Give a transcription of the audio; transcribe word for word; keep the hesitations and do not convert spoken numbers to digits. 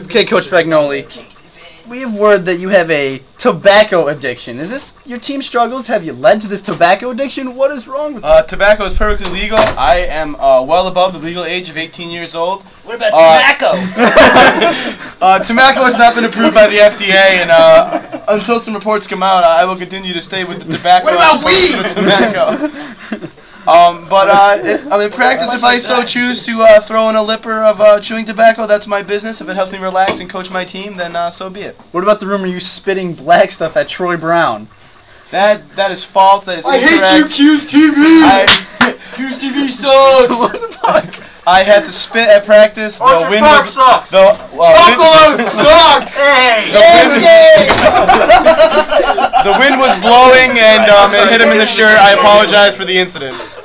Okay, Coach Spagnoli. We have word that you have a tobacco addiction. Is this your team struggles? Have you led to this tobacco addiction? What is wrong with uh, Tobacco is perfectly legal. I am uh, well above the legal age of eighteen years old. What about uh, tobacco? uh, tobacco has not been approved by the F D A, and uh, until some reports come out, I will continue to stay with the tobacco. What about weed? The tobacco. Um, but uh, it, I mean, practice if I so choose to uh, throw in a lipper of uh, chewing tobacco. That's my business. If it helps me relax and coach my team, then uh, so be it. What about the rumor you spitting black stuff at Troy Brown? That that is false. That is I incorrect. hate you, Q's T V. I, Q's T V sucks. What the fuck? I had to spit at practice. The Orchard wind Park was sucks. The, uh, Buffalo wind, sucks. Hey, the, wind, the wind was blowing and um, it hit him in the shirt. I apologize for the incident.